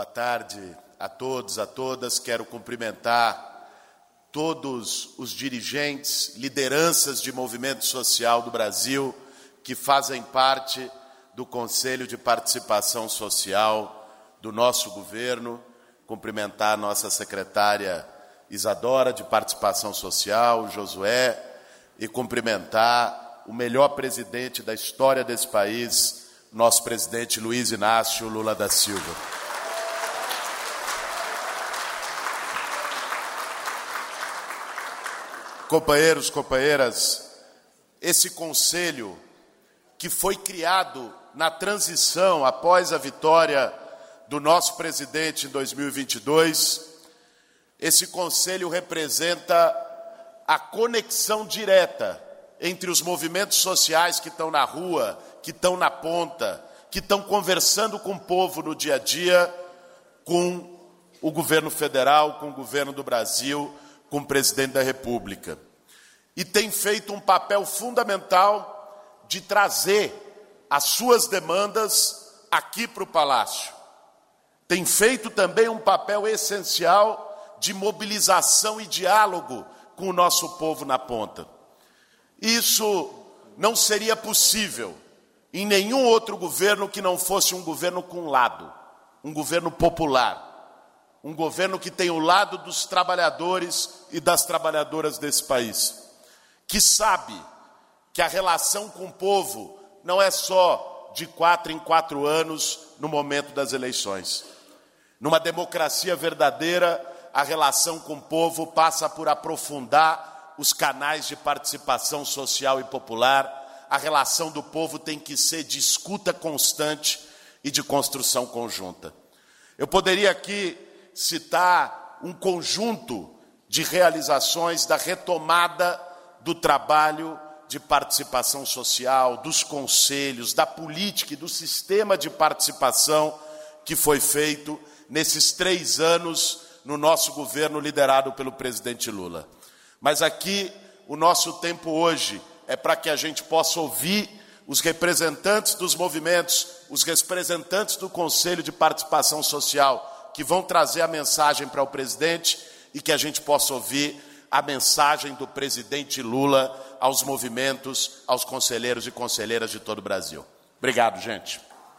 Boa tarde a todos, a todas. Quero cumprimentar todos os dirigentes, lideranças de movimento social do Brasil que fazem parte do Conselho de Participação Social do nosso governo. Cumprimentar a nossa secretária Isadora de Participação Social, Josué, e cumprimentar o melhor presidente da história desse país, nosso presidente Luiz Inácio Lula da Silva. Companheiros, companheiras, esse conselho que foi criado na transição após a vitória do nosso presidente em 2022, esse conselho representa a conexão direta entre os movimentos sociais que estão na rua, que estão na ponta, que estão conversando com o povo no dia a dia, com o governo federal, com o governo do Brasil, com o presidente da República. E tem feito um papel fundamental de trazer as suas demandas aqui para o Palácio. Tem feito também um papel essencial de mobilização e diálogo com o nosso povo na ponta. Isso não seria possível em nenhum outro governo que não fosse um governo com lado, um governo popular, um governo que tem o lado dos trabalhadores e das trabalhadoras desse país, que sabe que a relação com o povo não é só de 4 em 4 anos no momento das eleições. Numa democracia verdadeira, a relação com o povo passa por aprofundar os canais de participação social e popular. A relação do povo tem que ser de escuta constante e de construção conjunta. Eu poderia aqui citar um conjunto de realizações da retomada do trabalho de participação social, dos conselhos, da política e do sistema de participação que foi feito nesses 3 anos no nosso governo liderado pelo presidente Lula. Mas aqui o nosso tempo hoje é para que a gente possa ouvir os representantes dos movimentos, os representantes do Conselho de Participação Social, que vão trazer a mensagem para o presidente e que a gente possa ouvir a mensagem do presidente Lula aos movimentos, aos conselheiros e conselheiras de todo o Brasil. Obrigado, gente.